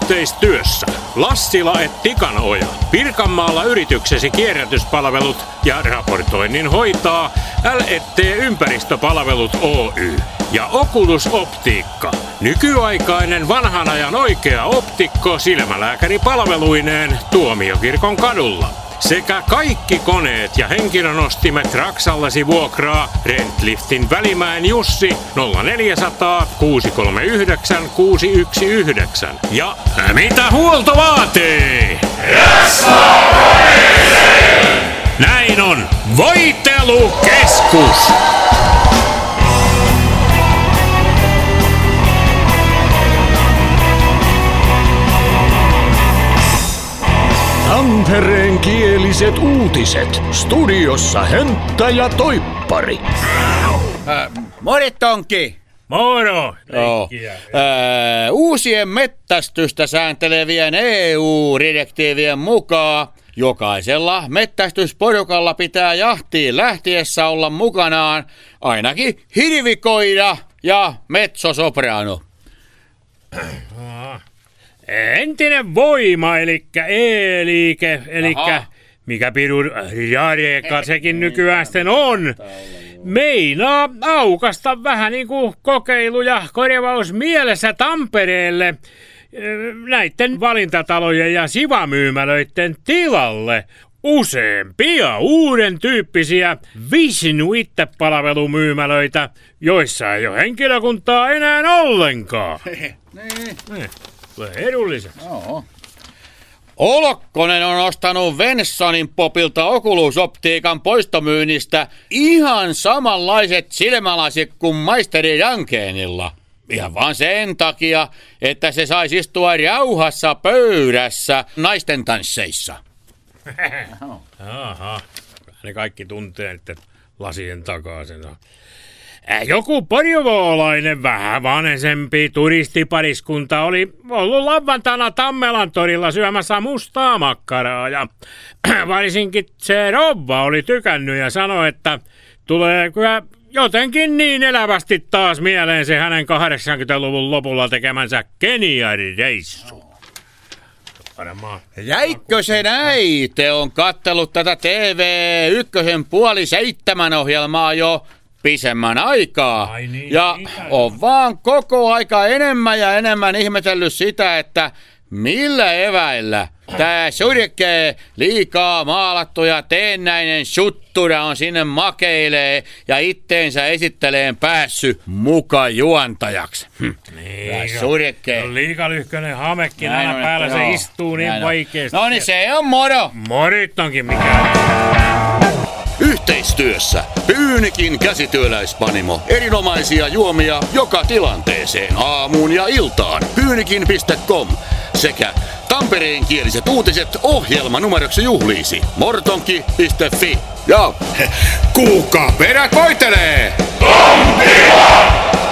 Yhteistyössä Lassila & Tikanoja. Pirkanmaalla yrityksesi kierrätyspalvelut ja raportoinnin hoitaa L&T Ympäristöpalvelut Oy. Ja Oculus Optiikka. Nykyaikainen vanhan ajan oikea optikko silmälääkäripalveluineen Tuomiokirkon kadulla. Sekä kaikki koneet ja henkilönostimet Raksallasi vuokraa Rentliftin Välimäen Jussi 0400 639 619. Ja mitä huolto vaatii? Näin on Voitelukeskus! Tampereen kieliset uutiset. Studiossa Hentta ja Toippari. Moritonki! Moro! Uusien mettästystä sääntelevien EU-direktiivien mukaan jokaisella mettästysporukalla pitää jahtiin lähtiessä olla mukanaan ainakin hirvikoira ja mezzosoprano. Entinen voima, elikkä E-liike, elikkä mikä pirun Jareka sekin nykyään sitten on, meinaa aukasta vähän niin kuin kokeilu- ja korjaus mielessä Tampereelle näiden valintatalojen ja sivamyymälöiden tilalle useampia uuden tyyppisiä Vishnu-ittepalvelumyymälöitä, joissa ei ole henkilökuntaa enää ollenkaan. Edulliseksi. Olokkonen on ostanut Vensonin popilta Oculus Optiikan poistomyynnistä ihan samanlaiset silmälasit kuin maisteri Jankeenilla. Ihan vaan sen takia, että se saisi istua rauhassa pöydässä naisten tansseissa. Aha. Ne kaikki tuntee niiden lasien takaa sen. Joku porjovoolainen vähän vanhempi turistipariskunta oli ollut lauantaina Tammelan torilla syömässä mustaa makkaraa ja varsinkin se rouva oli tykännyt ja sanoi, että tulee kyllä jotenkin niin elävästi taas mieleen se hänen 80-luvun lopulla tekemänsä Kenian-reissu. Jäikö se näin? Te on kattellut tätä TV1 ohjelmaa jo pisemmän aikaa. Ja on vaan koko aika enemmän ja enemmän ihmetellyt sitä, että millä eväillä tää surkee liikaa maalattu ja teennäinen suttura on sinne makeilee ja itteensä esitteleen päässyt muka juontajaksi. Niin, surkee. No liikalyhkönen hamekin aina päällä, se istuu niin vaikeasti. No niin, se on moro. Morittonkin mikään. Yhteistyössä Pyynikin käsityöläispanimo. Erinomaisia juomia joka tilanteeseen aamuun ja iltaan. Pyynikin.com sekä Tampereen kieliset uutiset ohjelmanumeroksi juhliisi. Mortonki.fi. Ja kuukka perät voitelee! Tontila!